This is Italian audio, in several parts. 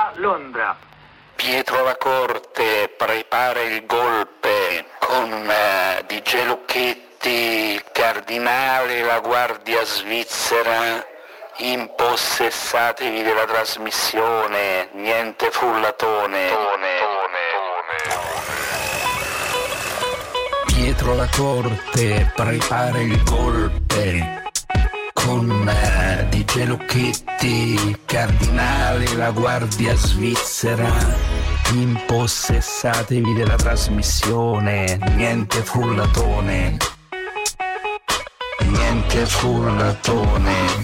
da Londra. Pietro La Corte prepara il golpe con DJ Lucchetti, Cardinale, la Guardia Svizzera. Impossessatevi della trasmissione, niente frullatone. Pietro La Corte prepara il golpe con DJ Lucchetti, Cardinale, la Guardia Svizzera. Impossessatevi della trasmissione, niente frullatone. Niente frullatone.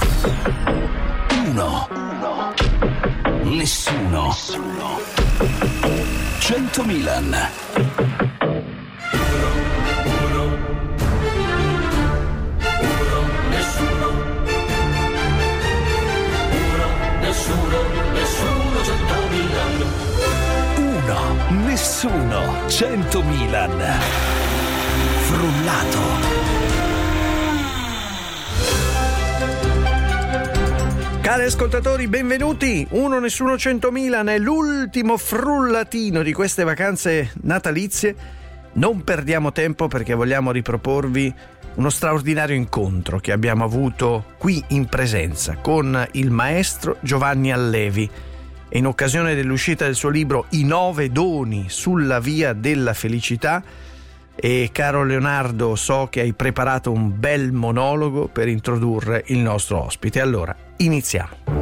Uno. Nessuno. 100 Milan. Nessuno, 100 Milan. Frullato. Cari ascoltatori, benvenuti. Uno Nessuno 100 Milan è l'ultimo frullatino di queste vacanze natalizie. Non perdiamo tempo perché vogliamo riproporvi uno straordinario incontro che abbiamo avuto qui in presenza con il maestro Giovanni Allevi. E in occasione dell'uscita del suo libro I 9 doni sulla via della felicità. E caro Leonardo, so che hai preparato un bel monologo per introdurre il nostro ospite. Allora, iniziamo.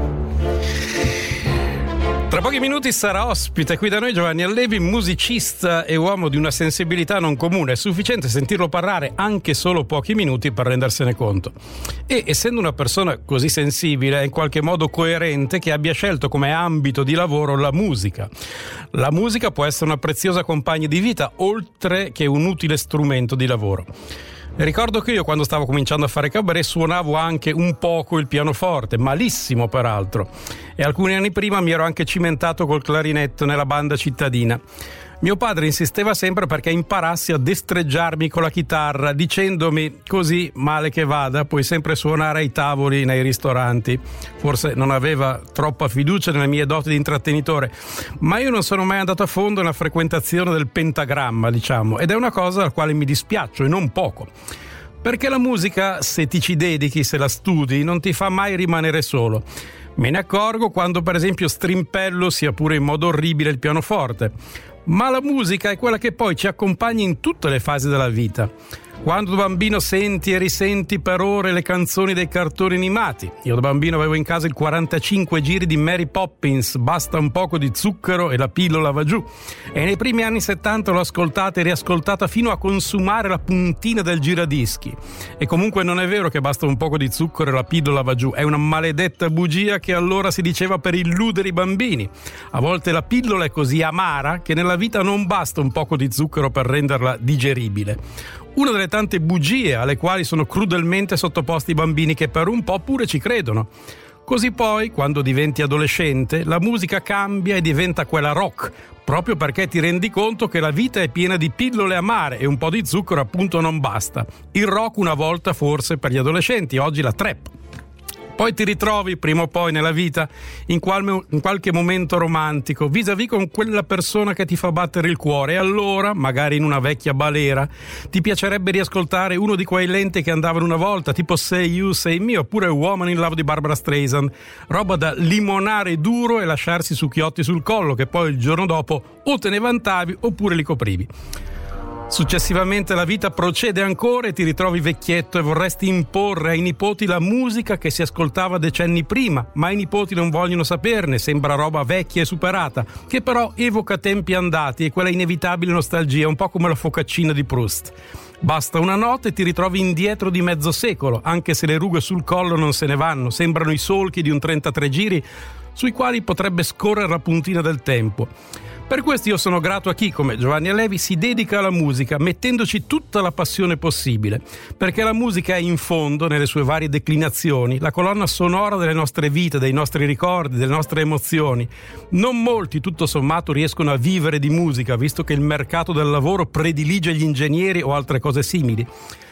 Tra pochi minuti sarà ospite qui da noi Giovanni Allevi, musicista e uomo di una sensibilità non comune. È sufficiente sentirlo parlare anche solo pochi minuti per rendersene conto. E essendo una persona così sensibile, è in qualche modo coerente che abbia scelto come ambito di lavoro la musica. La musica può essere una preziosa compagna di vita, oltre che un utile strumento di lavoro. Ricordo che io, quando stavo cominciando a fare cabaret, suonavo anche un poco il pianoforte, malissimo peraltro, e alcuni anni prima mi ero anche cimentato col clarinetto nella banda cittadina. Mio padre insisteva sempre perché imparassi a destreggiarmi con la chitarra, dicendomi: così, male che vada, puoi sempre suonare ai tavoli nei ristoranti. Forse non aveva troppa fiducia nelle mie doti di intrattenitore, ma io non sono mai andato a fondo nella frequentazione del pentagramma, diciamo, ed è una cosa alla quale mi dispiaccio, e non poco. Perché la musica, se ti ci dedichi, se la studi, non ti fa mai rimanere solo. Me ne accorgo quando, per esempio, strimpello, sia pure in modo orribile, il pianoforte. Ma la musica è quella che poi ci accompagna in tutte le fasi della vita. Quando da bambino senti e risenti per ore le canzoni dei cartoni animati. Io da bambino avevo in casa il 45 giri di Mary Poppins, Basta un poco di zucchero e la pillola va giù. E nei primi anni 70 l'ho ascoltata e riascoltata fino a consumare la puntina del giradischi. E comunque non è vero che basta un poco di zucchero e la pillola va giù. È una maledetta bugia che allora si diceva per illudere i bambini. A volte la pillola è così amara che nella vita non basta un poco di zucchero per renderla digeribile. Una delle tante bugie alle quali sono crudelmente sottoposti i bambini, che per un po' pure ci credono. Così poi, quando diventi adolescente, la musica cambia e diventa quella rock, proprio perché ti rendi conto che la vita è piena di pillole amare e un po' di zucchero appunto non basta. Il rock una volta forse per gli adolescenti, oggi la trap. Poi ti ritrovi prima o poi nella vita in qualche momento romantico vis-à-vis con quella persona che ti fa battere il cuore, e allora, magari in una vecchia balera, ti piacerebbe riascoltare uno di quei lenti che andavano una volta, tipo Say You, Say Me, oppure Woman in Love di Barbara Streisand, roba da limonare duro e lasciarsi succhiotti sul collo, che poi il giorno dopo o te ne vantavi oppure li coprivi. Successivamente la vita procede ancora e ti ritrovi vecchietto e vorresti imporre ai nipoti la musica che si ascoltava decenni prima, ma i nipoti non vogliono saperne, sembra roba vecchia e superata, che però evoca tempi andati e quella inevitabile nostalgia, un po' come la focaccina di Proust. Basta una nota e ti ritrovi indietro di mezzo secolo, anche se le rughe sul collo non se ne vanno, sembrano i solchi di un 33 giri sui quali potrebbe scorrere la puntina del tempo. Per questo io sono grato a chi, come Giovanni Allevi, si dedica alla musica, mettendoci tutta la passione possibile, perché la musica è in fondo, nelle sue varie declinazioni, la colonna sonora delle nostre vite, dei nostri ricordi, delle nostre emozioni. Non molti, tutto sommato, riescono a vivere di musica, visto che il mercato del lavoro predilige gli ingegneri o altre cose simili.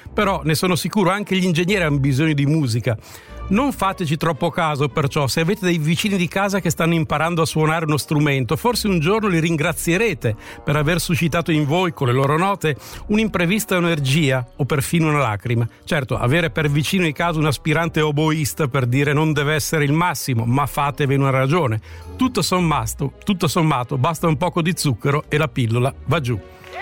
però ne sono sicuro anche gli ingegneri hanno bisogno di musica. Non fateci troppo caso, perciò, se avete dei vicini di casa che stanno imparando a suonare uno strumento, forse un giorno li ringrazierete per aver suscitato in voi, con le loro note, un'imprevista energia o perfino una lacrima. Certo, avere per vicino di casa un aspirante oboista per dire non deve essere il massimo, ma fatevi una ragione. Tutto sommato, basta un poco di zucchero e la pillola va giù.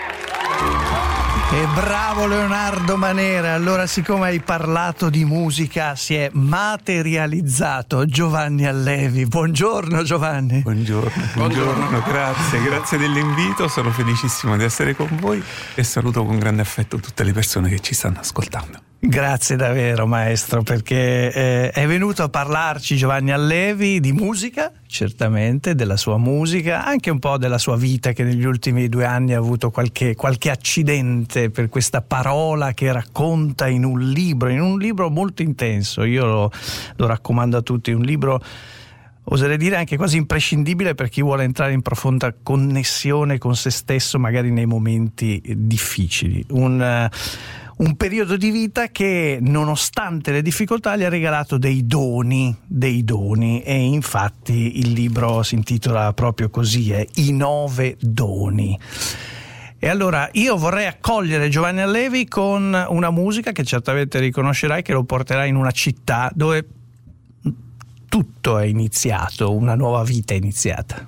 E bravo Leonardo Manera. Allora, siccome hai parlato di musica, si è materializzato Giovanni Allevi. Buongiorno Giovanni. Buongiorno, grazie dell'invito, sono felicissimo di essere con voi e saluto con grande affetto tutte le persone che ci stanno ascoltando. Grazie davvero maestro, perché è venuto a parlarci Giovanni Allevi di musica, certamente della sua musica, anche un po' della sua vita, che negli ultimi 2 anni ha avuto qualche accidente per questa parola che racconta in un libro molto intenso. Io lo raccomando a tutti, un libro, oserei dire anche quasi imprescindibile per chi vuole entrare in profonda connessione con se stesso, magari nei momenti difficili. Un periodo di vita che, nonostante le difficoltà, gli ha regalato dei doni, e infatti il libro si intitola proprio così, I 9 doni. E allora io vorrei accogliere Giovanni Allevi con una musica che certamente riconoscerai, che lo porterà in una città dove tutto è iniziato, una nuova vita è iniziata.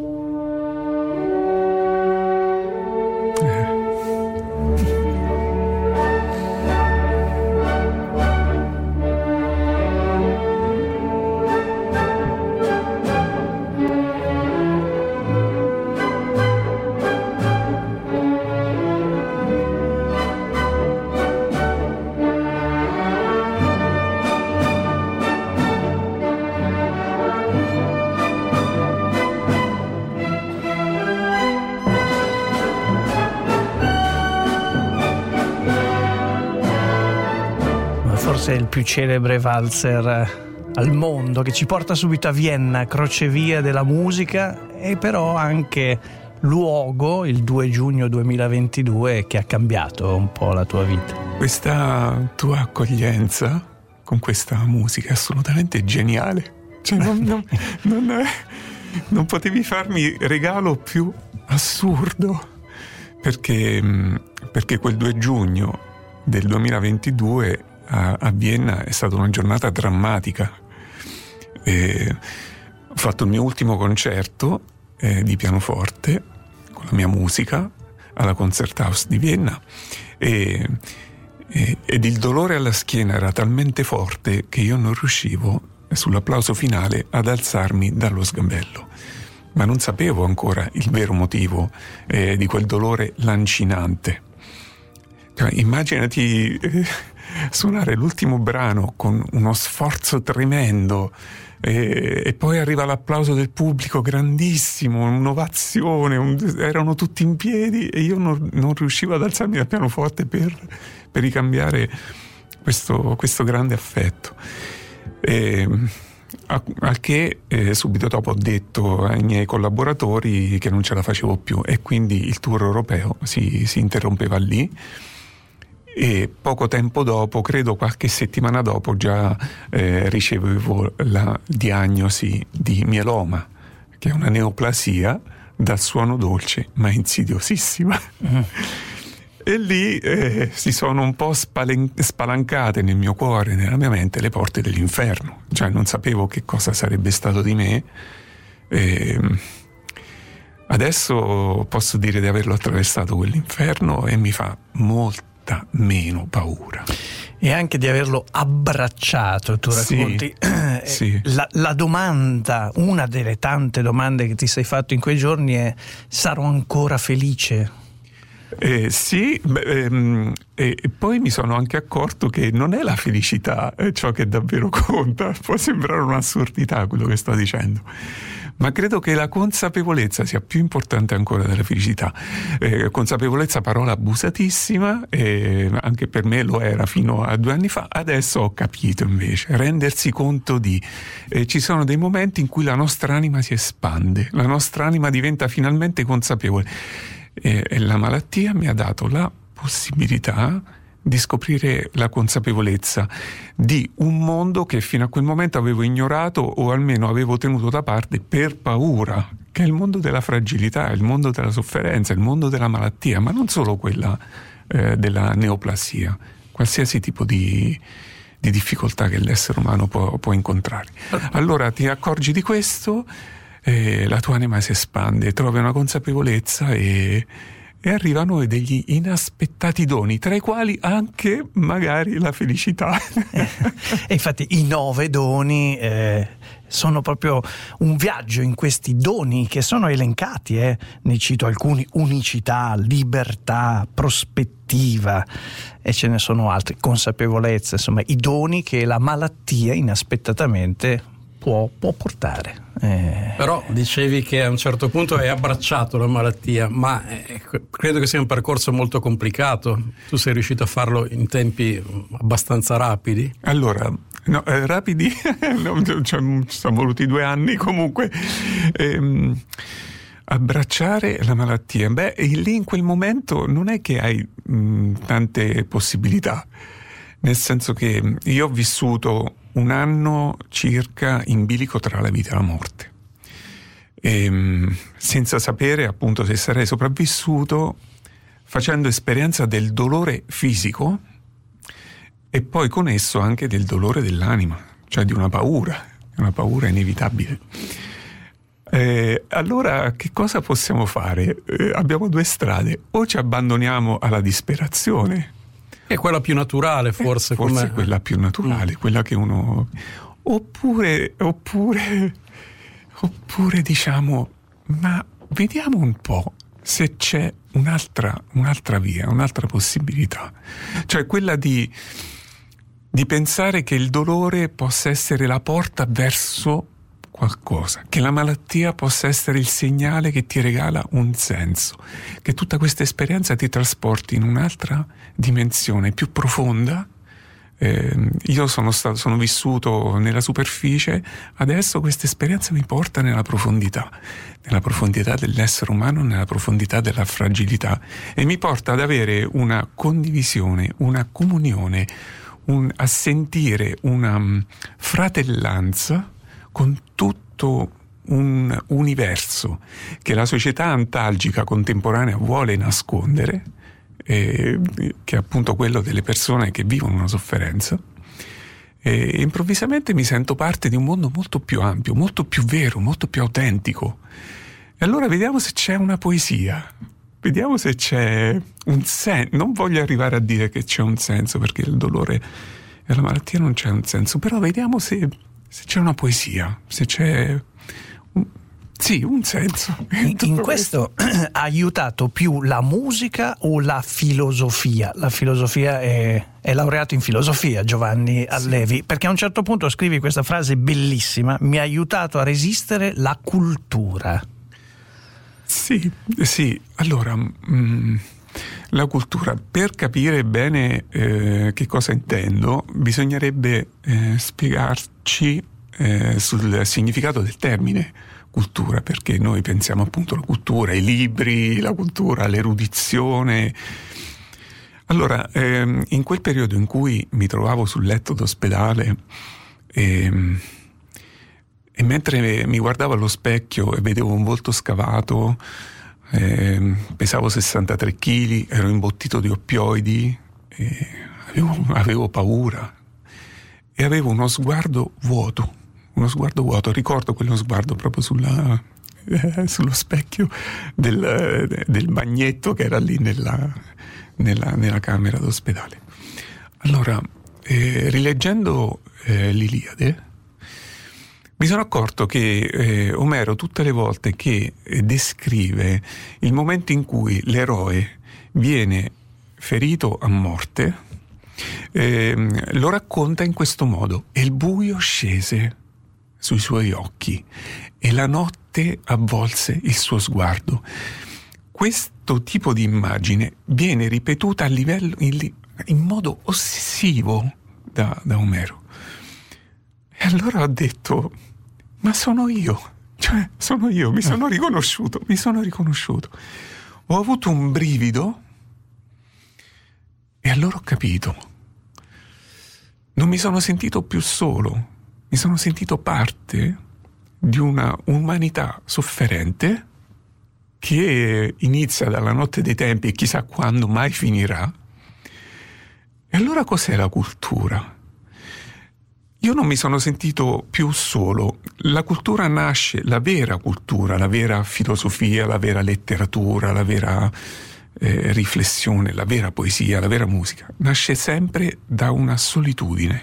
Forse è il più celebre valzer al mondo, che ci porta subito a Vienna, crocevia della musica, e però anche luogo, il 2 giugno 2022, che ha cambiato un po' la tua vita. Questa tua accoglienza con questa musica è assolutamente geniale. Cioè non potevi farmi regalo più assurdo, perché quel 2 giugno del 2022 a Vienna è stata una giornata drammatica. Ho fatto il mio ultimo concerto di pianoforte con la mia musica alla Concerthaus di Vienna ed il dolore alla schiena era talmente forte che io non riuscivo sull'applauso finale ad alzarmi dallo sgabello, ma non sapevo ancora il vero motivo di quel dolore lancinante. Immaginati suonare l'ultimo brano con uno sforzo tremendo e poi arriva l'applauso del pubblico grandissimo, un'ovazione, erano tutti in piedi e io non riuscivo ad alzarmi dal pianoforte per ricambiare questo grande affetto. Al che subito dopo ho detto ai miei collaboratori che non ce la facevo più, e quindi il tour europeo si interrompeva lì. E poco tempo dopo, credo qualche settimana dopo, già ricevevo la diagnosi di mieloma, che è una neoplasia dal suono dolce ma insidiosissima. E lì si sono un po' spalancate nel mio cuore, nella mia mente, le porte dell'inferno. Cioè non sapevo che cosa sarebbe stato di me. Adesso posso dire di averlo attraversato quell'inferno e mi fa molta meno paura. E anche di averlo abbracciato, tu racconti. Sì. La domanda, una delle tante domande che ti sei fatto in quei giorni è: sarò ancora felice? Sì, e poi mi sono anche accorto che non è la felicità ciò che davvero conta. Può sembrare un'assurdità quello che sto dicendo, ma credo che la consapevolezza sia più importante ancora della felicità. Consapevolezza, parola abusatissima, anche per me lo era fino a 2 anni fa. Adesso ho capito invece, rendersi conto di ci sono dei momenti in cui la nostra anima si espande, la nostra anima diventa finalmente consapevole, e la malattia mi ha dato la possibilità di scoprire la consapevolezza di un mondo che fino a quel momento avevo ignorato o almeno avevo tenuto da parte per paura, che è il mondo della fragilità, il mondo della sofferenza, il mondo della malattia, ma non solo quella della neoplasia, qualsiasi tipo di difficoltà che l'essere umano può incontrare. Allora ti accorgi di questo, la tua anima si espande, trovi una consapevolezza e arrivano degli inaspettati doni, tra i quali anche magari la felicità. E infatti i 9 doni sono proprio un viaggio in questi doni che sono elencati, ne cito alcuni: unicità, libertà, prospettiva, e ce ne sono altri, consapevolezza, insomma i doni che la malattia inaspettatamente può portare. Però dicevi che a un certo punto hai abbracciato la malattia, ma credo che sia un percorso molto complicato. Tu sei riuscito a farlo in tempi abbastanza rapidi? Allora, no, rapidi ci sono voluti 2 anni comunque. Abbracciare la malattia, lì in quel momento non è che hai tante possibilità, nel senso che io ho vissuto 1 anno circa in bilico tra la vita e la morte, senza sapere appunto se sarei sopravvissuto, facendo esperienza del dolore fisico e poi con esso anche del dolore dell'anima, cioè di una paura inevitabile. Allora che cosa possiamo fare? Abbiamo 2 strade: o ci abbandoniamo alla disperazione, è quella più naturale, forse quella più naturale, quella che uno, oppure diciamo, ma vediamo un po' se c'è un'altra via, un'altra possibilità, cioè quella di pensare che il dolore possa essere la porta verso qualcosa, che la malattia possa essere il segnale che ti regala un senso, che tutta questa esperienza ti trasporti in un'altra dimensione più profonda. Io sono vissuto nella superficie, adesso questa esperienza mi porta nella profondità dell'essere umano, nella profondità della fragilità, e mi porta ad avere una condivisione, una comunione, a sentire una fratellanza con tutto un universo che la società antalgica contemporanea vuole nascondere, che è appunto quello delle persone che vivono una sofferenza, e improvvisamente mi sento parte di un mondo molto più ampio, molto più vero, molto più autentico. E allora vediamo se c'è una poesia, vediamo se c'è un senso. Non voglio arrivare a dire che c'è un senso, perché il dolore e la malattia non c'è un senso, però vediamo se c'è una poesia, se c'è un senso. In questo ha aiutato più la musica o la filosofia? La filosofia è laureato in filosofia Giovanni Allevi, sì, perché a un certo punto scrivi questa frase bellissima: mi ha aiutato a resistere la cultura. Sì, allora la cultura, per capire bene che cosa intendo, bisognerebbe spiegarci sul significato del termine cultura, perché noi pensiamo appunto alla cultura, ai libri, la cultura, l'erudizione. Allora, in quel periodo in cui mi trovavo sul letto d'ospedale e mentre mi guardavo allo specchio e vedevo un volto scavato, pesavo 63 kg, ero imbottito di oppioidi, avevo paura e avevo uno sguardo vuoto. Ricordo quello sguardo proprio sullo specchio del bagnetto che era lì nella camera d'ospedale. Allora, rileggendo l'Iliade, mi sono accorto che Omero, tutte le volte che descrive il momento in cui l'eroe viene ferito a morte, lo racconta in questo modo: e il buio scese sui suoi occhi e la notte avvolse il suo sguardo. Questo tipo di immagine viene ripetuta a livello in modo ossessivo da Omero. E allora ho detto: ma sono io, mi sono riconosciuto. Ho avuto un brivido E allora ho capito. Non mi sono sentito più solo, mi sono sentito parte di una umanità sofferente che inizia dalla notte dei tempi e chissà quando mai finirà. E allora cos'è la cultura? Io non mi sono sentito più solo. La cultura nasce, la vera cultura, la vera filosofia, la vera letteratura, la vera riflessione, la vera poesia, la vera musica, nasce sempre da una solitudine,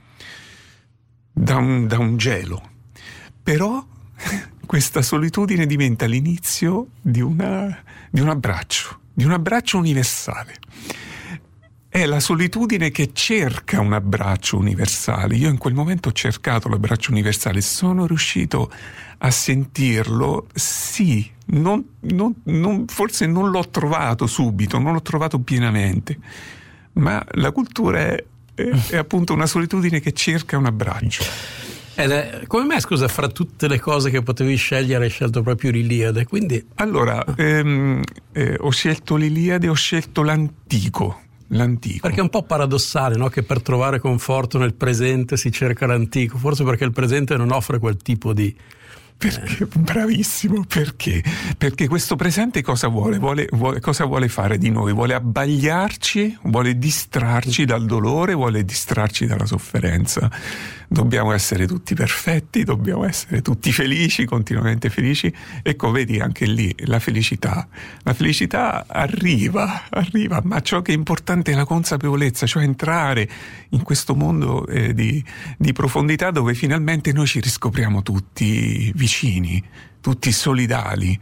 da un gelo. Però questa solitudine diventa l'inizio di un abbraccio universale. È la solitudine che cerca un abbraccio universale. Io in quel momento ho cercato l'abbraccio universale, sono riuscito a sentirlo, sì, forse non l'ho trovato subito, non l'ho trovato pienamente, ma la cultura è appunto una solitudine che cerca un abbraccio. Ed è, come mai, scusa, fra tutte le cose che potevi scegliere hai scelto proprio l'Iliade? Quindi... Allora, ho scelto l'Iliade, ho scelto l'antico. Perché è un po' paradossale, no? Che per trovare conforto nel presente si cerca l'antico, forse perché il presente non offre quel tipo di... Perché, bravissimo, perché? Perché questo presente cosa vuole? Cosa vuole fare di noi? Vuole abbagliarci, vuole distrarci dal dolore, vuole distrarci dalla sofferenza. Dobbiamo essere tutti perfetti, dobbiamo essere tutti felici, continuamente felici. Ecco, vedi, anche lì la felicità arriva, ma ciò che è importante è la consapevolezza, cioè entrare in questo mondo di profondità dove finalmente noi ci riscopriamo tutti vicini, tutti solidali.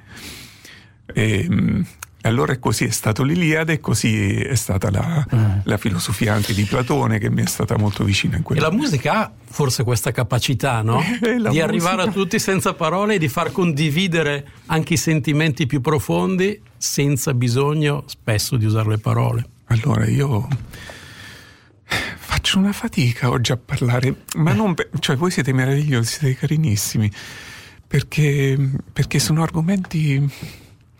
Allora così è stato l'Iliade e così è stata la filosofia anche di Platone, che mi è stata molto vicina in quello. E la musica ha forse questa capacità, no? Di arrivare a tutti senza parole e di far condividere anche i sentimenti più profondi senza bisogno spesso di usare le parole. Allora io faccio una fatica oggi a parlare, ma non cioè voi siete meravigliosi, siete carinissimi, perché sono argomenti...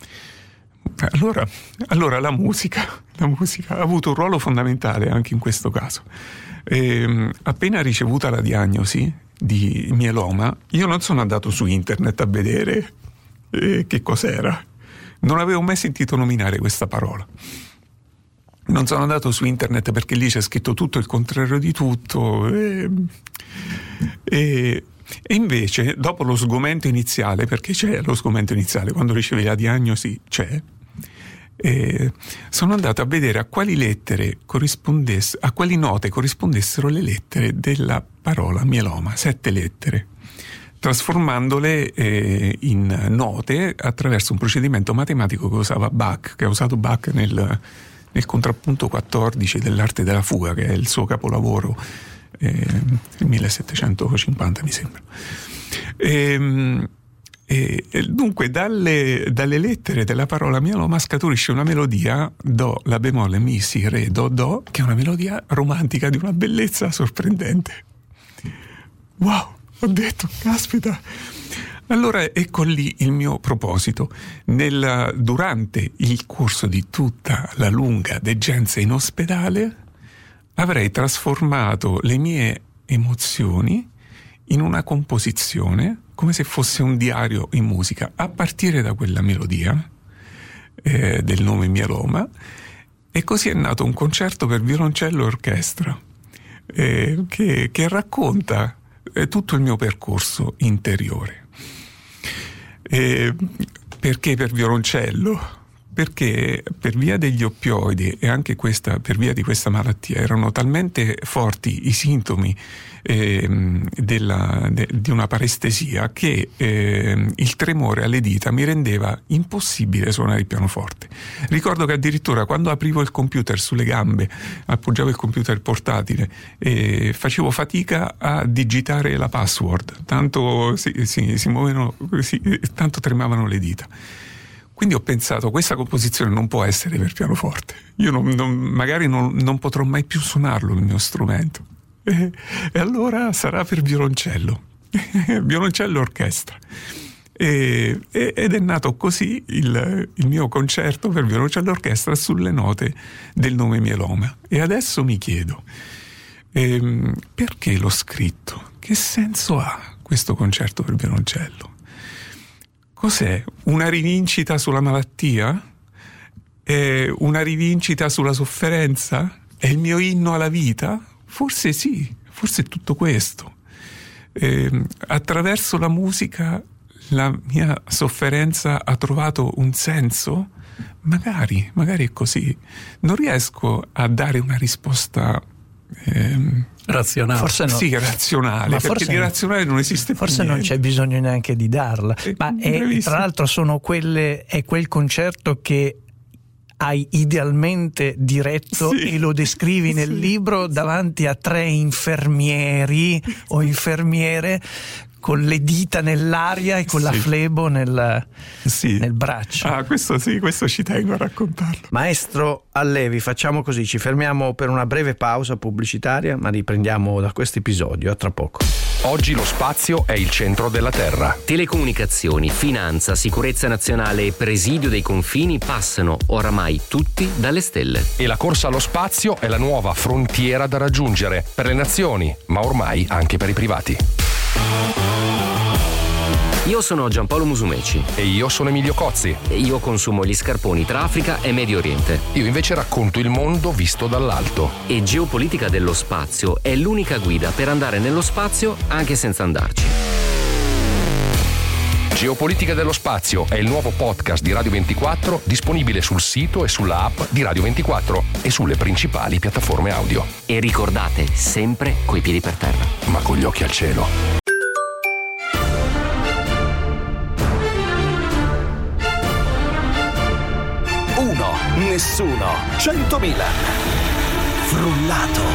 Allora la musica ha avuto un ruolo fondamentale anche in questo caso. Appena ricevuta la diagnosi di mieloma, io non sono andato su internet a vedere che cos'era. Non avevo mai sentito nominare questa parola. Non sono andato su internet perché lì c'è scritto tutto il contrario di tutto. E invece, dopo lo sgomento iniziale, perché c'è lo sgomento iniziale, quando ricevi la diagnosi c'è, sono andato a vedere a quali note corrispondessero le lettere della parola mieloma, 7 lettere, trasformandole in note attraverso un procedimento matematico che ha usato Bach nel contrappunto 14 dell'arte della fuga, che è il suo capolavoro, nel 1750 mi sembra. Dunque dalle lettere della parola mieloma scaturisce una melodia do, la bemolle, mi, si, re, do, che è una melodia romantica di una bellezza sorprendente. Wow, ho detto, caspita. Allora ecco lì il mio proposito. Durante il corso di tutta la lunga degenza in ospedale avrei trasformato le mie emozioni in una composizione, come se fosse un diario in musica, a partire da quella melodia del nome mieloma, e così è nato un concerto per violoncello e orchestra che racconta tutto il mio percorso interiore. Perché per violoncello? Perché per via degli oppioidi e anche per via di questa malattia erano talmente forti i sintomi di una parestesia che il tremore alle dita mi rendeva impossibile suonare il pianoforte. Ricordo che addirittura quando aprivo il computer sulle gambe, appoggiavo il computer portatile e facevo fatica a digitare la password, tanto si muovevano, tanto tremavano le dita. Quindi ho pensato, questa composizione non può essere per pianoforte. Io magari non potrò mai più suonarlo il mio strumento. E allora sarà per violoncello. Violoncello e orchestra. ed è nato così il mio concerto per violoncello e orchestra sulle note del Nome Mieloma. E adesso mi chiedo, perché l'ho scritto? Che senso ha questo concerto per violoncello? Cos'è? Una rivincita sulla malattia? È una rivincita sulla sofferenza? È il mio inno alla vita? Forse sì, forse è tutto questo. Attraverso la musica la mia sofferenza ha trovato un senso? Magari è così. Non riesco a dare una risposta razionale. Forse no. Sì, razionale, perché di razionale non esiste più forse niente. non c'è bisogno neanche di darla. Ma tra l'altro è quel concerto che hai idealmente diretto, sì, e lo descrivi nel libro davanti a 3 infermieri o infermiere con le dita nell'aria e con la flebo nel braccio. Ah, questo ci tengo a raccontarlo. Maestro Allevi, facciamo così, ci fermiamo per una breve pausa pubblicitaria, ma riprendiamo da questo episodio, a tra poco. Oggi lo spazio è il centro della Terra. Telecomunicazioni, finanza, sicurezza nazionale e presidio dei confini passano oramai tutti dalle stelle. E la corsa allo spazio è la nuova frontiera da raggiungere per le nazioni, ma ormai anche per i privati. Io sono Giampaolo Musumeci. E io sono Emilio Cozzi. E io consumo gli scarponi tra Africa e Medio Oriente. Io invece racconto il mondo visto dall'alto. E Geopolitica dello spazio è l'unica guida per andare nello spazio anche senza andarci. Geopolitica dello spazio è il nuovo podcast di Radio 24, disponibile sul sito e sulla app di Radio 24 e sulle principali piattaforme audio. E ricordate, sempre coi piedi per terra. Ma con gli occhi al cielo. Nessuno, 100.000. Frullato.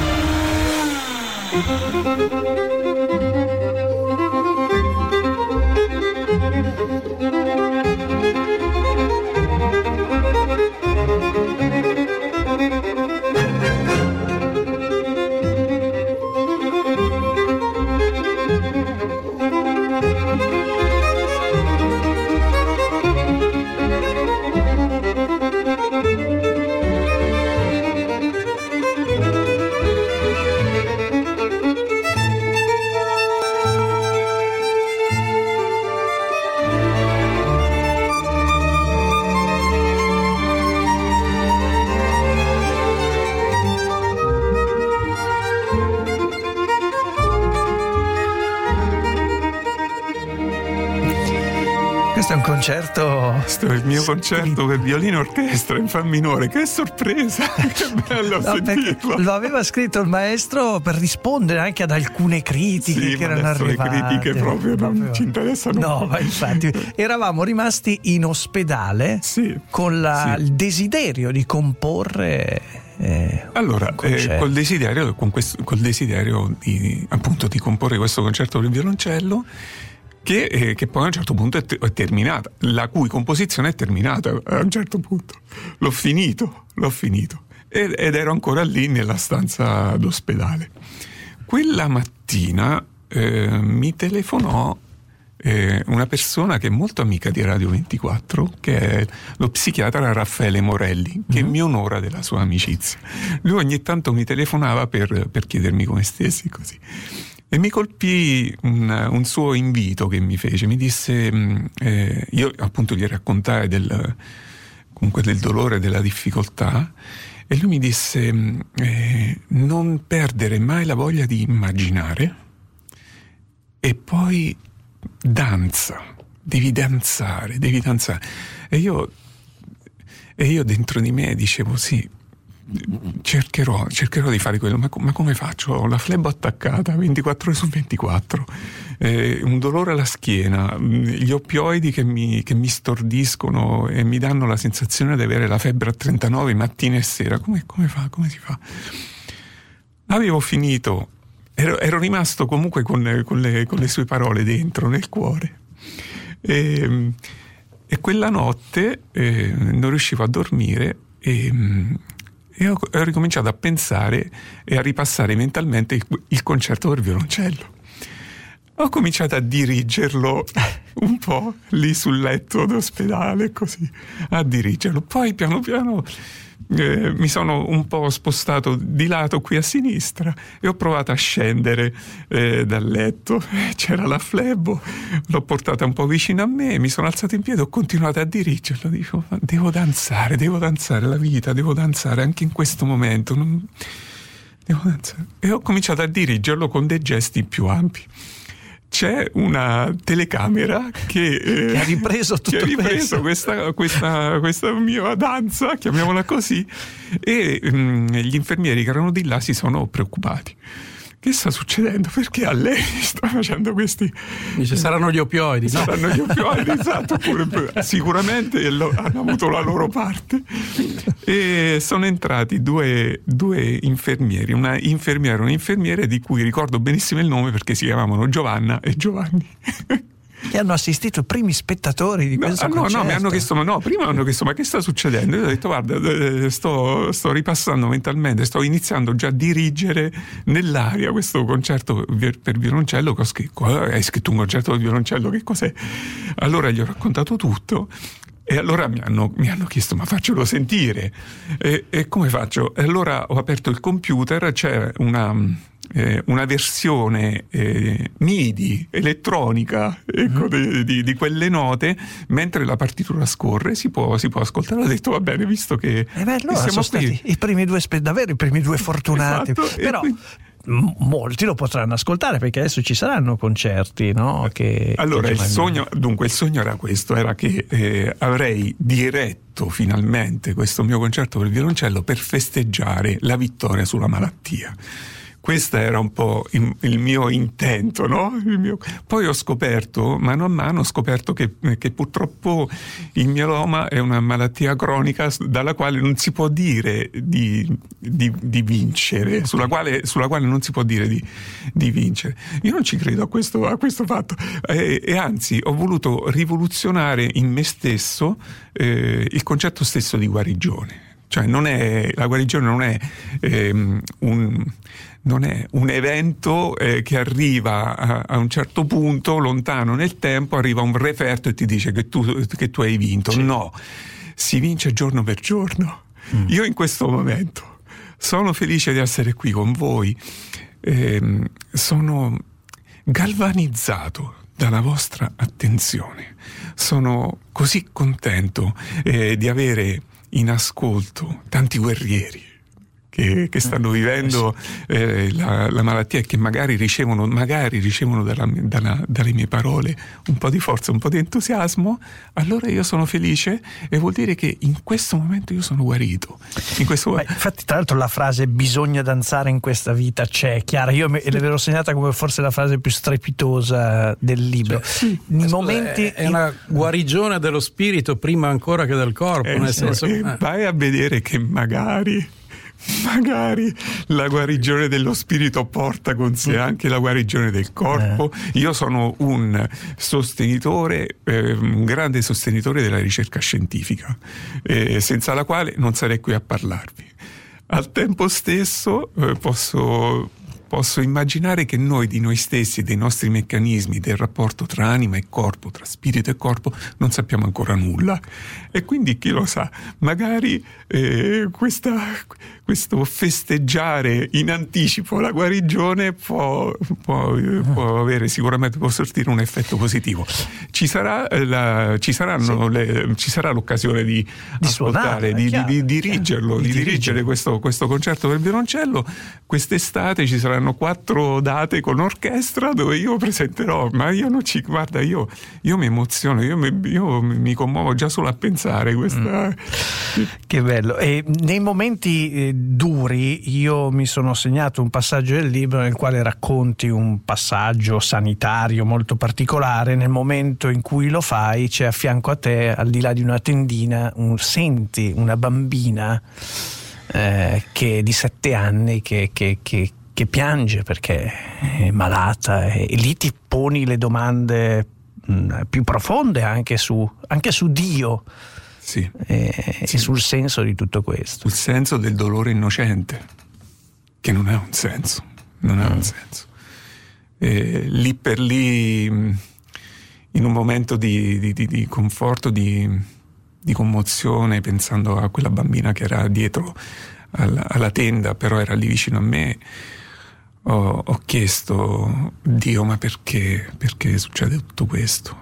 Questo è un concerto. Questo è il mio concerto per violino e orchestra in fa minore. Che sorpresa! Che bello sentirlo. Lo aveva scritto il maestro per rispondere anche ad alcune critiche che erano arrivate. Le critiche proprio non ci interessano. No, ma infatti eravamo rimasti in ospedale con il desiderio di comporre. Allora, col desiderio di, appunto, di comporre questo concerto per il violoncello, che poi a un certo punto è terminata, la cui composizione è terminata a un certo punto. L'ho finito ed ero ancora lì nella stanza d'ospedale. Quella mattina mi telefonò una persona che è molto amica di Radio 24, che è lo psichiatra Raffaele Morelli, che mi onora della sua amicizia. Lui ogni tanto mi telefonava per chiedermi come stessi, così. E mi colpì un suo invito che mi fece. Mi disse, io appunto gli raccontai del dolore, della difficoltà, e lui mi disse non perdere mai la voglia di immaginare, e poi devi danzare. E io dentro di me dicevo sì, cercherò di fare quello, ma come faccio? Ho la flebo attaccata 24 ore su 24, un dolore alla schiena, gli oppioidi che mi stordiscono e mi danno la sensazione di avere la febbre a 39 mattina e sera. Come si fa? Avevo finito, ero rimasto comunque con le sue parole dentro, nel cuore, e quella notte non riuscivo a dormire e ho ricominciato a pensare e a ripassare mentalmente il concerto per violoncello. Ho cominciato a dirigerlo un po' lì sul letto d'ospedale, così, a dirigerlo. Poi piano piano mi sono un po' spostato di lato qui a sinistra e ho provato a scendere dal letto. C'era la flebo, l'ho portata un po' vicino a me, mi sono alzato in piedi, ho continuato a dirigerlo. Dico, devo danzare la vita, devo danzare anche in questo momento. Devo danzare. E ho cominciato a dirigerlo con dei gesti più ampi. C'è una telecamera che ha ripreso questa mia danza, chiamiamola così, e gli infermieri che erano di là si sono preoccupati. Che sta succedendo? Perché a lei sta facendo questi... Dice, saranno gli opioidi. Saranno gli opioidi, esatto, sicuramente hanno avuto la loro parte. E sono entrati due infermieri, una infermiera e un infermiere di cui ricordo benissimo il nome perché si chiamavano Giovanna e Giovanni. Che hanno assistito i primi spettatori di questo concerto. No, mi hanno chiesto, prima hanno chiesto, ma che sta succedendo? Io ho detto, guarda, sto ripassando mentalmente, sto iniziando già a dirigere nell'aria questo concerto per violoncello che ho scritto. Hai scritto un concerto per violoncello, che cos'è? Allora gli ho raccontato tutto. E allora mi hanno chiesto, ma faccelo sentire. E come faccio? E allora ho aperto il computer, c'è una versione MIDI elettronica, ecco, di quelle note, mentre la partitura scorre si può ascoltare. Ho detto, va bene, visto che allora siamo sono qui, stati i primi due fortunati. Esatto, però molti lo potranno ascoltare perché adesso ci saranno concerti, no? Allora il sogno era questo, era che avrei diretto finalmente questo mio concerto per violoncello per festeggiare la vittoria sulla malattia. Questo era un po' il mio intento, no? Poi ho scoperto, mano a mano, che purtroppo il mieloma è una malattia cronica dalla quale non si può dire di vincere, sulla quale non si può dire di vincere. Io non ci credo a questo fatto, e anzi ho voluto rivoluzionare in me stesso il concetto stesso di guarigione. Cioè la guarigione non è un evento che arriva a un certo punto, lontano nel tempo, arriva un referto e ti dice che tu hai vinto. Sì. No, si vince giorno per giorno. Io in questo momento sono felice di essere qui con voi, sono galvanizzato dalla vostra attenzione, sono così contento di avere in ascolto tanti guerrieri che stanno vivendo la malattia e che magari ricevono dalle mie parole un po' di forza, un po' di entusiasmo. Allora io sono felice e vuol dire che in questo momento io sono guarito. Infatti, tra l'altro, la frase "bisogna danzare in questa vita" c'è, chiara. Io l'avevo segnata come forse la frase più strepitosa del libro. È una guarigione dello spirito prima ancora che del corpo, nel senso. Vai a vedere che magari la guarigione dello spirito porta con sé anche la guarigione del corpo. Io sono un grande sostenitore della ricerca scientifica, senza la quale non sarei qui a parlarvi. Al tempo stesso posso immaginare che noi di noi stessi, dei nostri meccanismi, del rapporto tra anima e corpo, tra spirito e corpo, non sappiamo ancora nulla. E quindi chi lo sa, magari questo festeggiare in anticipo la guarigione può avere, sicuramente può sortire un effetto positivo. Ci sarà l'occasione di ascoltare, suonare, di dirigerlo, di dirigere questo concerto per violoncello. Quest'estate ci saranno 4 date con orchestra dove io presenterò, ma io non ci guarda, io mi emoziono, io mi commuovo già solo a pensare questa. Che bello. E nei momenti duri io mi sono segnato un passaggio del libro nel quale racconti un passaggio sanitario molto particolare. Nel momento in cui lo fai c'è a fianco a te, al di là di una tendina, senti una bambina che di 7 anni che piange perché è malata, e lì ti poni le domande più profonde anche su Dio. Sì. E sul senso di tutto questo. Il senso del dolore innocente, che non ha un senso. Lì per lì in un momento di conforto, di commozione, pensando a quella bambina che era dietro alla tenda, però era lì vicino a me, ho chiesto: Dio, ma perché succede tutto questo?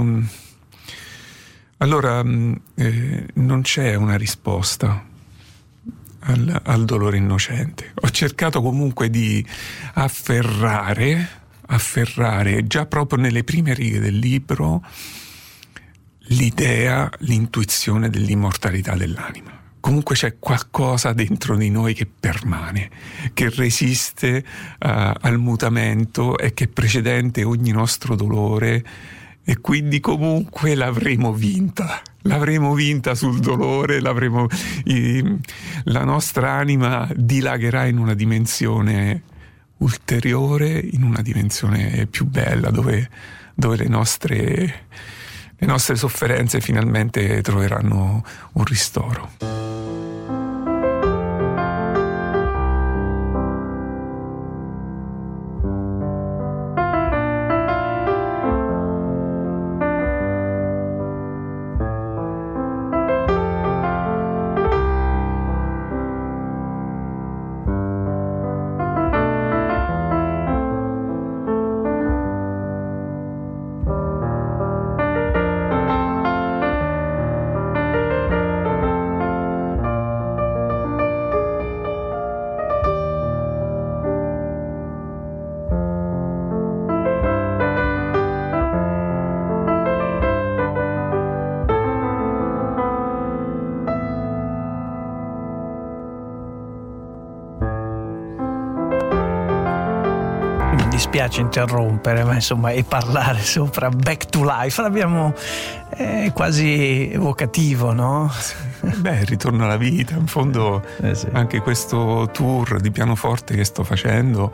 Allora non c'è una risposta al dolore innocente. Ho cercato comunque di afferrare già proprio nelle prime righe del libro l'idea, l'intuizione dell'immortalità dell'anima. Comunque c'è qualcosa dentro di noi che permane, che resiste al mutamento e che è precedente ogni nostro dolore, e quindi comunque l'avremo vinta sul dolore, la nostra anima dilagherà in una dimensione ulteriore, in una dimensione più bella, dove le nostre sofferenze finalmente troveranno un ristoro. Mi dispiace interrompere, ma insomma, e parlare sopra Back to Life l'abbiamo quasi evocativo, no? Beh, ritorno alla vita, in fondo sì. Anche questo tour di pianoforte che sto facendo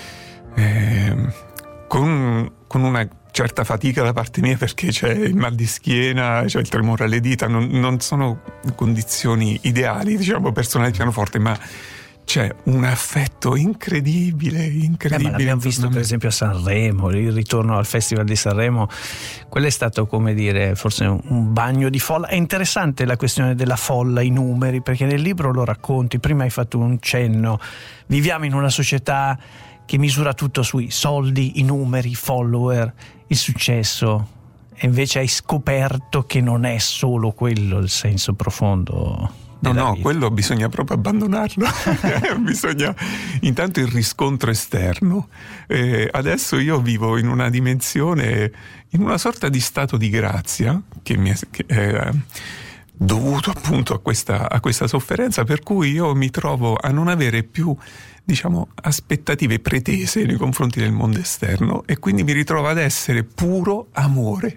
con una certa fatica da parte mia, perché c'è il mal di schiena, c'è il tremore alle dita, non sono condizioni ideali, diciamo, personali di pianoforte, ma c'è un affetto incredibile. Ma l'abbiamo visto per esempio a Sanremo, il ritorno al Festival di Sanremo, quello è stato, come dire, forse un bagno di folla. È interessante la questione della folla, i numeri, perché nel libro lo racconti, prima hai fatto un cenno, viviamo in una società che misura tutto sui soldi, i numeri, i follower, il successo, e invece hai scoperto che non è solo quello il senso profondo. No, quello bisogna proprio abbandonarlo. Bisogna intanto il riscontro esterno. Adesso io vivo in una dimensione, in una sorta di stato di grazia che è dovuto appunto a questa sofferenza, per cui io mi trovo a non avere più, diciamo, aspettative pretese nei confronti del mondo esterno, e quindi mi ritrovo ad essere puro amore.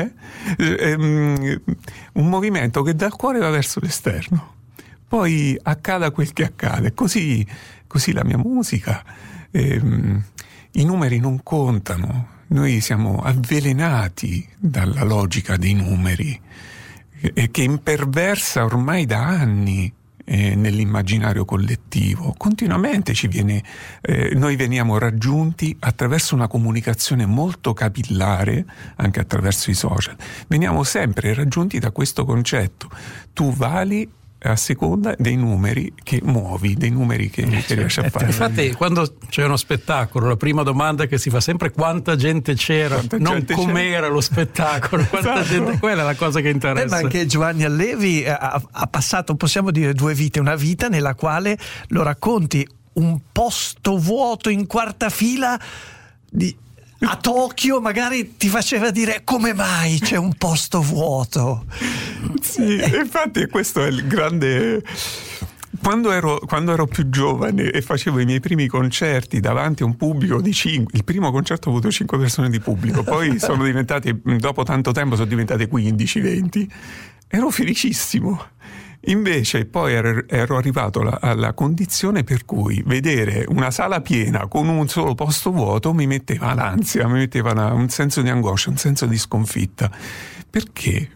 Un movimento che dal cuore va verso l'esterno, poi accada quel che accade, così la mia musica. I numeri non contano, noi siamo avvelenati dalla logica dei numeri, che imperversa ormai da anni nell'immaginario collettivo. Continuamente noi veniamo raggiunti attraverso una comunicazione molto capillare, anche attraverso i social. Veniamo sempre raggiunti da questo concetto: tu vali a seconda dei numeri che muovi, dei numeri che riesci a fare. Infatti, quando c'è uno spettacolo, la prima domanda che si fa sempre: quanta gente c'era, non com'era lo spettacolo, quanta gente, quella è la cosa che interessa. Ma anche Giovanni Allevi ha passato, possiamo dire, 2 vite, una vita nella quale lo racconti, un posto vuoto in quarta fila a Tokyo, magari ti faceva dire: come mai c'è un posto vuoto? Sì, infatti questo è il grande. Quando ero più giovane e facevo i miei primi concerti davanti a un pubblico di 5, il primo concerto ho avuto 5 persone di pubblico, poi sono diventate, dopo tanto tempo sono diventate 15, 20, ero felicissimo. Invece poi ero arrivato alla condizione per cui vedere una sala piena con un solo posto vuoto mi metteva l'ansia, mi metteva un senso di angoscia, un senso di sconfitta. Perché?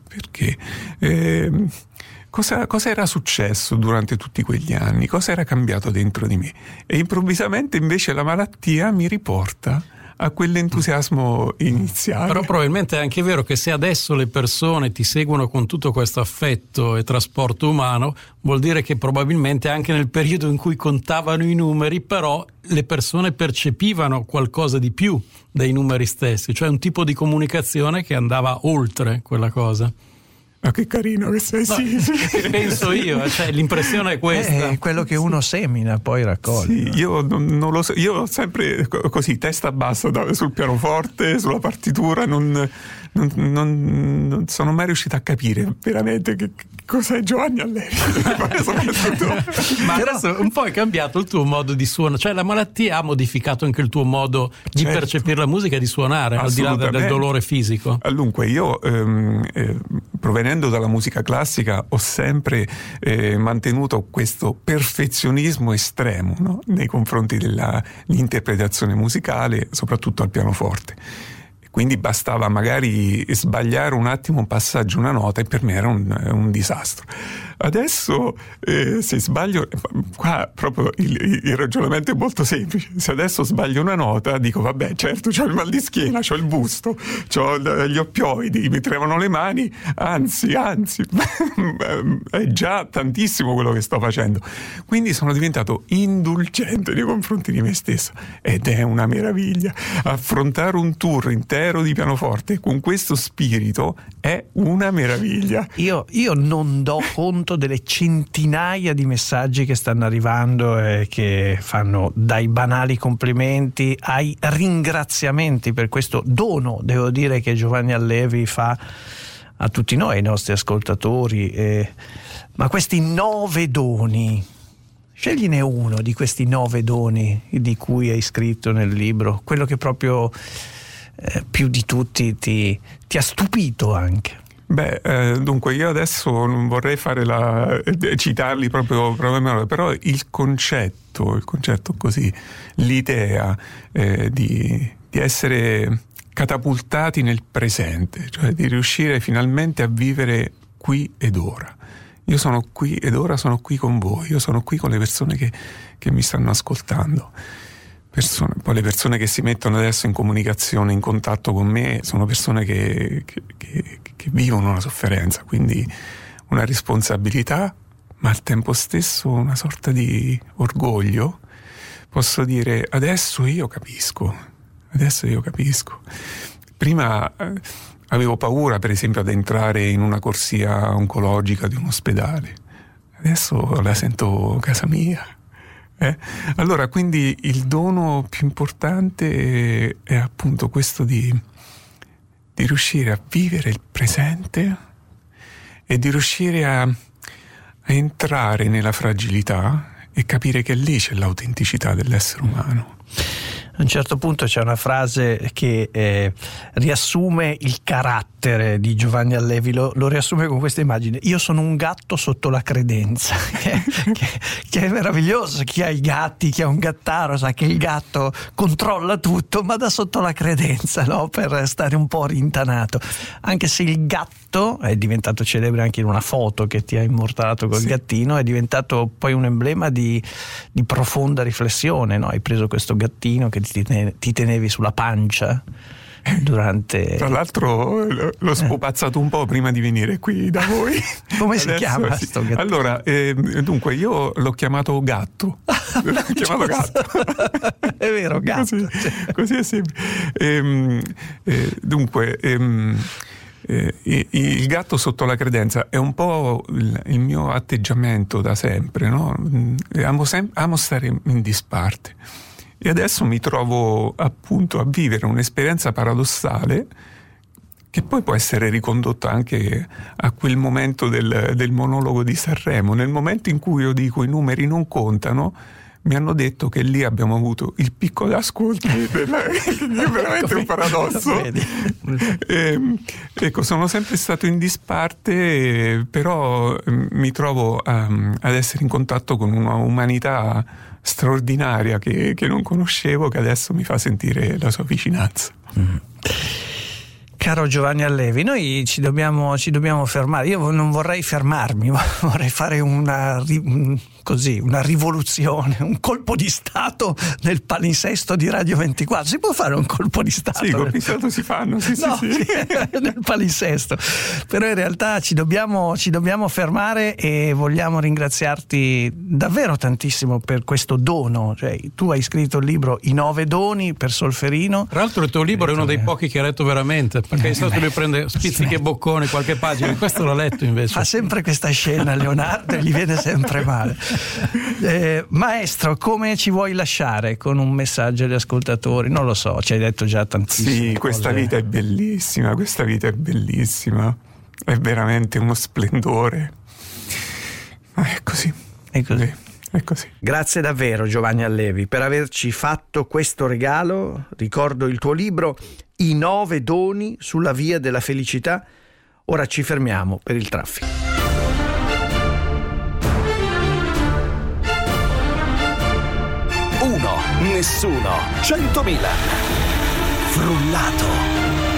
Cosa era successo durante tutti quegli anni? Cosa era cambiato dentro di me? E improvvisamente invece la malattia mi riporta a quell'entusiasmo iniziale. Però probabilmente è anche vero che se adesso le persone ti seguono con tutto questo affetto e trasporto umano, vuol dire che probabilmente anche nel periodo in cui contavano i numeri, però le persone percepivano qualcosa di più dei numeri stessi, cioè un tipo di comunicazione che andava oltre quella cosa. Ma che carino che sei, sì. Penso io, cioè l'impressione è questa. È quello che uno semina, poi raccoglie. Sì, io non lo so, io ho sempre così, testa bassa sul pianoforte, sulla partitura, non sono mai riuscito a capire veramente che cos'è Giovanni Allevi. Ma adesso un po' è cambiato il tuo modo di suonare, cioè la malattia ha modificato anche il tuo modo di percepire la musica e di suonare, al di là del dolore fisico. Dunque io provenendo dalla musica classica ho sempre mantenuto questo perfezionismo estremo, no? Nei confronti dell'interpretazione musicale, soprattutto al pianoforte. Quindi bastava magari sbagliare un attimo un passaggio, una nota, e per me era un disastro. Adesso se sbaglio, qua proprio il ragionamento è molto semplice. Se adesso sbaglio una nota, dico vabbè, certo, c'ho il mal di schiena, c'ho il busto, c'ho gli oppioidi, mi tremano le mani, anzi è già tantissimo quello che sto facendo. Quindi sono diventato indulgente nei confronti di me stesso, ed è una meraviglia. Affrontare un tour intero di pianoforte con questo spirito è una meraviglia. Io non do conto delle centinaia di messaggi che stanno arrivando e che fanno dai banali complimenti ai ringraziamenti per questo dono, devo dire, che Giovanni Allevi fa a tutti noi, ai nostri ascoltatori. Ma questi 9 doni, scegliene uno di questi 9 doni di cui hai scritto nel libro, quello che proprio più di tutti ti ha stupito anche. Dunque io adesso non vorrei citarli proprio, però il concetto così, l'idea di essere catapultati nel presente, cioè di riuscire finalmente a vivere qui ed ora. Io sono qui ed ora sono qui con voi, io sono qui con le persone che mi stanno ascoltando. Poi le persone che si mettono adesso in comunicazione, in contatto con me, sono persone che vivono una sofferenza, quindi una responsabilità, ma al tempo stesso una sorta di orgoglio. Posso dire adesso io capisco. Prima avevo paura, per esempio, ad entrare in una corsia oncologica di un ospedale, adesso la sento casa mia. Allora, quindi il dono più importante è appunto questo di riuscire a vivere il presente e di riuscire a entrare nella fragilità e capire che lì c'è l'autenticità dell'essere umano. A un certo punto c'è una frase che riassume il carattere di Giovanni Allevi, lo riassume con questa immagine: io sono un gatto sotto la credenza, che è meraviglioso. Chi ha i gatti, chi ha un gattaro sa che il gatto controlla tutto, ma da sotto la credenza, no? Per stare un po' rintanato, anche se il gatto è diventato celebre anche in una foto che ti ha immortalato col gattino, è diventato poi un emblema di profonda riflessione, no? Hai preso questo gattino che ti tenevi sulla pancia durante... Tra l'altro l'ho spupazzato un po' prima di venire qui da voi. Come si chiama sto gattino? Allora, dunque io l'ho chiamato Gatto. L'ho chiamato Gatto. È vero, Gatto. Così è semplice. Dunque... il gatto sotto la credenza è un po' il mio atteggiamento da sempre, no? Amo stare in disparte, e adesso mi trovo appunto a vivere un'esperienza paradossale che poi può essere ricondotta anche a quel momento del monologo di Sanremo. Nel momento in cui io dico i numeri non contano, mi hanno detto che lì abbiamo avuto il picco d'ascolti, è veramente un paradosso. Ecco, sono sempre stato in disparte, però mi trovo ad essere in contatto con una umanità straordinaria che non conoscevo, che adesso mi fa sentire la sua vicinanza. Caro Giovanni Allevi, noi ci dobbiamo fermare. Io non vorrei fermarmi, ma vorrei fare così, una rivoluzione, un colpo di stato nel palinsesto di Radio 24. Si può fare un colpo di stato? Sì, colpi di stato si fanno, sì. Nel palinsesto. Però in realtà ci dobbiamo fermare e vogliamo ringraziarti davvero tantissimo per questo dono. Cioè, tu hai scritto il libro I 9 doni per Solferino. Tra l'altro il tuo libro è uno dei pochi che ha letto veramente, perché è stato lui prende spizzichi e boccone qualche pagina, questo l'ho letto invece. Fa sempre questa scena Leonardo e gli viene sempre male. Maestro, come ci vuoi lasciare con un messaggio agli ascoltatori? Non lo so, ci hai detto già tantissimo. Sì, questa vita è bellissima, è veramente uno splendore. È così. È così. È così. Grazie davvero Giovanni Allevi per averci fatto questo regalo. Ricordo il tuo libro I 9 doni sulla via della felicità. Ora ci fermiamo per il traffico. Uno, nessuno, 100.000. Frullato.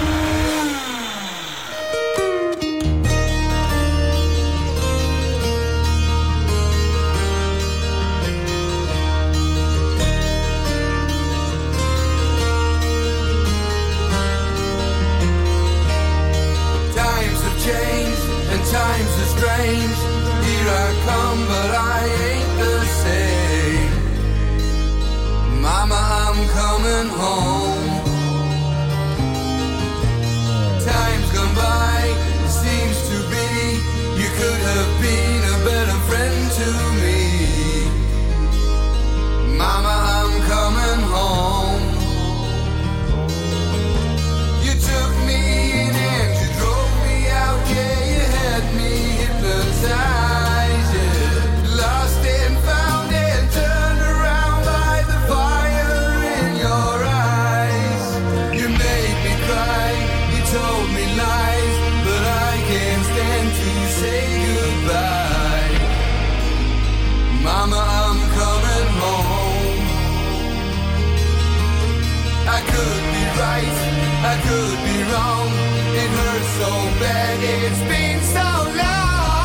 Times are strange, here I come but I ain't the same. Mama, I'm coming home. Time's gone by, it seems to be you could have been a better friend to me. Mama, I'm coming home. You took me in and you drove me out, yeah. Lost and found and turned around by the fire in your eyes. You made me cry, you told me lies, but I can't stand to say goodbye. Mama, I'm coming home. I could be right, I could be wrong. It hurts so bad, it's been so long.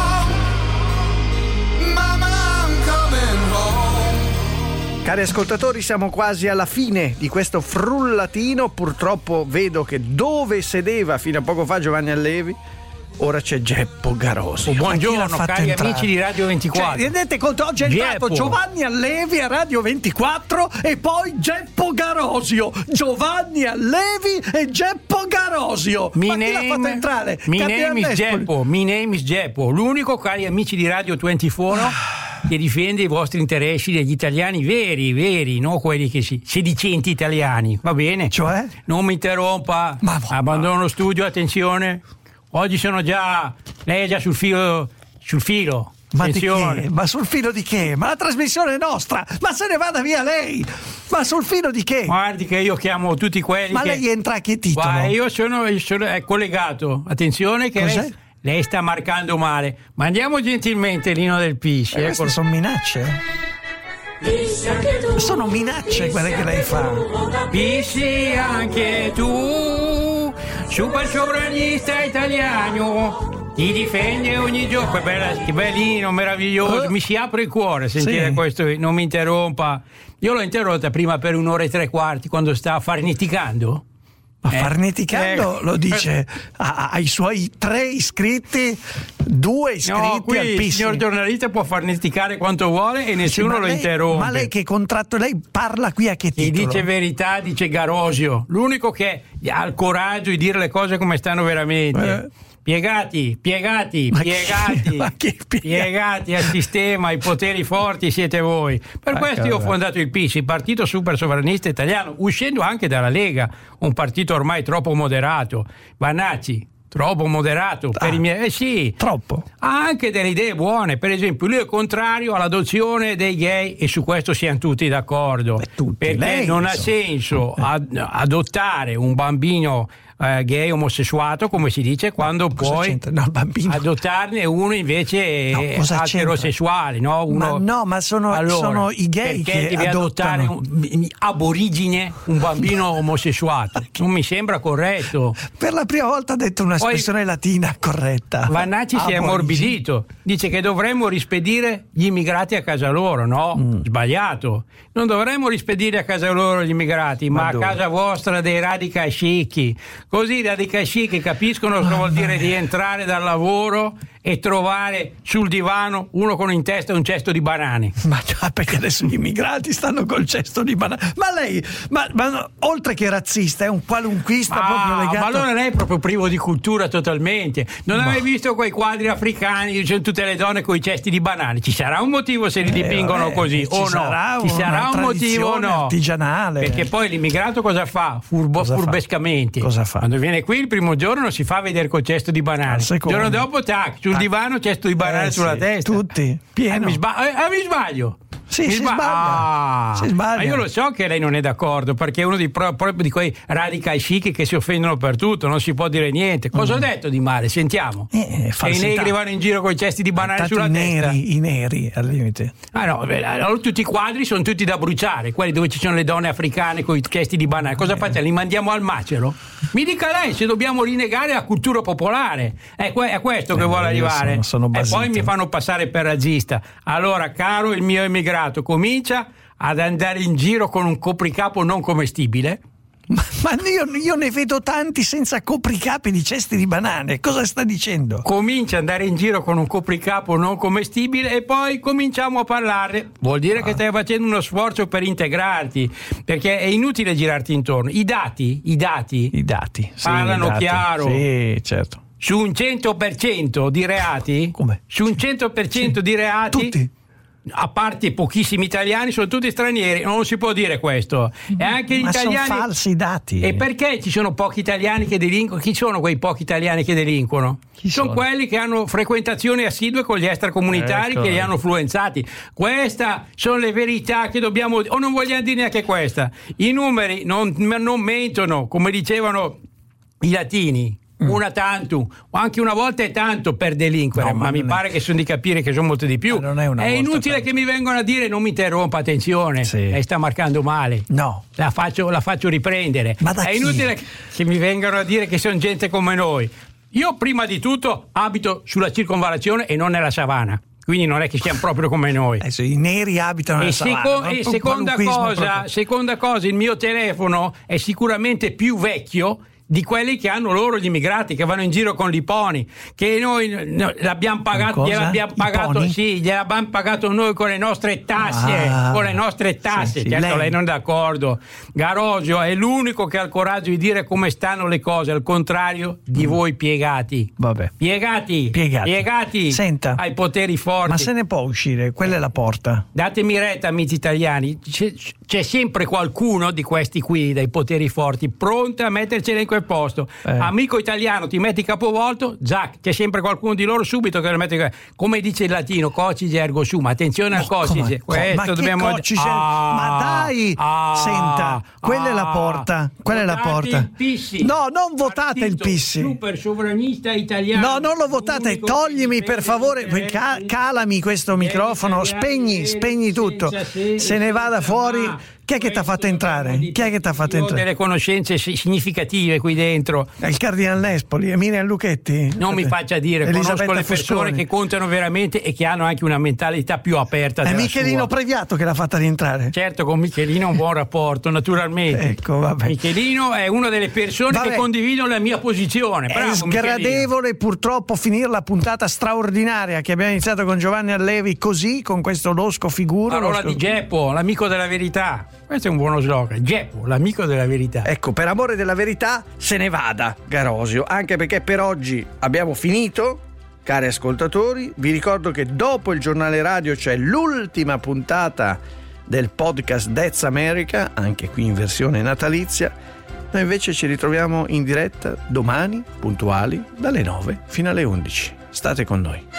Cari ascoltatori, siamo quasi alla fine di questo frullatino. Purtroppo vedo che dove sedeva fino a poco fa Giovanni Allevi, ora c'è Geppo Garosio. Buongiorno cari amici di Radio 24. Cioè, rendete conto, oggi è entrato Giovanni Allevi a Radio 24 e poi Geppo Garosio. Giovanni Allevi e Geppo Garosio. Ma chi l'ha fatto entrare? My name is Geppo. L'unico, cari amici di Radio 24, che difende i vostri interessi degli italiani veri, non quelli che sedicenti italiani, va bene? Cioè? Non mi interrompa, abbandono lo studio, attenzione. Oggi sono già, lei è già sul filo. Ma attenzione. Di che? Ma sul filo di che? Ma la trasmissione è nostra, ma se ne vada via lei. Ma sul filo di che? Guardi che io chiamo tutti quelli. Ma lei entra a che titolo? Guarda, io sono collegato, attenzione che lei sta marcando male. Ma andiamo gentilmente l'Inno del Pisci. Queste sono minacce? Sono minacce quelle che lei fa. Pisci anche tu, super sovranista italiano, ti difende ogni giorno. Che bellino, meraviglioso. Mi si apre il cuore sentire questo. Non mi interrompa. Io l'ho interrotta prima per 1 ora e 3/4 quando stava farneticando. Ma farneticando lo dice ai suoi 3 iscritti, 2 iscritti al Pisci. Il signor giornalista può farneticare quanto vuole e nessuno lo interrompe. Ma lei che contratto? Lei parla qui a che titolo? E dice verità, dice Garosio, l'unico che ha il coraggio di dire le cose come stanno veramente. Piegati al sistema, ai poteri forti siete voi. Per questo io ho fondato il PIS, il partito super sovranista italiano, uscendo anche dalla Lega, un partito ormai troppo moderato. Vanacci, troppo moderato per i miei. Sì, troppo. Ha anche delle idee buone. Per esempio, lui è contrario all'adozione dei gay e su questo siamo tutti d'accordo. Perché non ha senso adottare un bambino gay, omosessuato, come si dice, quando puoi adottarne uno invece eterosessuale, no? Uno, ma sono i gay che devi adottare aborigine un bambino omosessuato. Non mi sembra corretto. Per la prima volta ha detto un'espressione latina corretta. Vannacci si è ammorbidito, dice che dovremmo rispedire gli immigrati a casa loro. No, sbagliato. Non dovremmo rispedire a casa loro gli immigrati, ma a casa vostra dei radical chic. Così i radical chic capiscono cosa vuol dire rientrare dal lavoro e trovare sul divano uno con in testa un cesto di banane. Ma già, perché adesso gli immigrati stanno col cesto di banane. Ma lei, ma oltre che razzista, è un qualunquista proprio legato. Ma allora lei è proprio privo di cultura totalmente. Non hai mai visto quei quadri africani dove c'è tutte le donne con i cesti di banane? Ci sarà un motivo se li dipingono così o no? Ci sarà un motivo o no? Artigianale. Perché poi l'immigrato cosa fa? Furbescamente. Cosa fa? Quando viene qui il primo giorno si fa vedere col cesto di banane. Il giorno dopo tac, sul divano cesto di banane sulla testa. Tutti, pieno. Mi sbaglio. Sì, si sbaglia. Ma io lo so che lei non è d'accordo, perché è uno proprio di quei radical chic che si offendono per tutto, non si può dire niente. Cosa ho detto di male? Sentiamo. Che i negri vanno in giro con i cesti di banane sulla testa. I neri al limite. Allora tutti i quadri sono tutti da bruciare, quelli dove ci sono le donne africane con i cesti di banane. Cosa facciamo? Li mandiamo al macero? Mi dica lei se dobbiamo rinnegare la cultura popolare. È questo che vuole arrivare. Sono e poi mi fanno passare per razzista. Allora, caro il mio immigrato, comincia ad andare in giro con un copricapo non commestibile. Ma io ne vedo tanti senza copricapi di cesti di banane. Cosa sta dicendo? Comincia ad andare in giro con un copricapo non commestibile e poi cominciamo a parlare. Vuol dire che stai facendo uno sforzo per integrarti, perché è inutile girarti intorno. I dati parlano chiaro. Sì, certo. Su un 100% di reati, come? Su un 100% di reati, tutti, a parte pochissimi italiani, sono tutti stranieri. Non si può dire questo. E anche gli italiani sono falsi dati. E perché ci sono pochi italiani che delinquono? Chi sono quei pochi italiani che delinquono? Sono quelli che hanno frequentazioni assidue con gli extracomunitari che li hanno influenzati. Queste sono le verità che dobbiamo, o non vogliamo dire neanche questa. I numeri non mentono, come dicevano i latini. Una tantum, o anche una volta è tanto per delinquere, ma mi pare che sono di capire che sono molto di più. È inutile che mi vengano a dire non mi interrompa, attenzione, lei sta marcando male. No, la faccio riprendere. È inutile che mi vengano a dire che sono gente come noi. Io prima di tutto abito sulla circonvallazione e non nella savana. Quindi non è che siamo proprio come noi. Adesso i neri abitano nella savana. E seconda cosa, il mio telefono è sicuramente più vecchio di quelli che hanno loro gli immigrati, che vanno in giro con gli poni, che noi l'abbiamo pagato, gliel'abbiamo pagato noi con le nostre tasse, Sì, certo lei non è d'accordo. Garosio è l'unico che ha il coraggio di dire come stanno le cose, al contrario di voi piegati. Vabbè. Piegati. Senta, ai poteri forti. Ma se ne può uscire, quella è la porta. Datemi retta, amici italiani, c'è sempre qualcuno di questi qui dai poteri forti pronto a mettercela in quel posto. Amico italiano, ti metti capovolto, Zac, c'è sempre qualcuno di loro subito che lo mette, come dice il latino, cocige ergo sum, attenzione al cocige. Questo dobbiamo ma dai, senta, quella è la porta, quella è la porta. Il Pissi. No, non votate il Pissi. Super sovranista italiano. No, non lo votate, toglimi per favore, calami questo microfono, spegni tutto. Se ne vada fuori. Chi è che ti ha fatto entrare? Ho delle conoscenze significative qui dentro. Il Cardinal Nespoli, Emilia Lucchetti. Non mi faccia dire, conosco le persone che contano veramente e che hanno anche una mentalità più aperta della Michelino sua. Previato che l'ha fatta rientrare. Certo, con Michelino un buon rapporto, naturalmente. Ecco, vabbè. Michelino è una delle persone che condividono la mia posizione. Bravo, è sgradevole purtroppo finire la puntata straordinaria che abbiamo iniziato con Giovanni Allevi così, con questo losco figuro. Parola di Geppo, l'amico della verità. Questo è un buono slogan. Geppo, l'amico della verità. Ecco, per amore della verità se ne vada Garosio, anche perché per oggi abbiamo finito. Cari ascoltatori, vi ricordo che dopo il giornale radio c'è l'ultima puntata del podcast That's America, anche qui in versione natalizia. Noi invece ci ritroviamo in diretta domani, puntuali, dalle 9 fino alle 11. State con noi.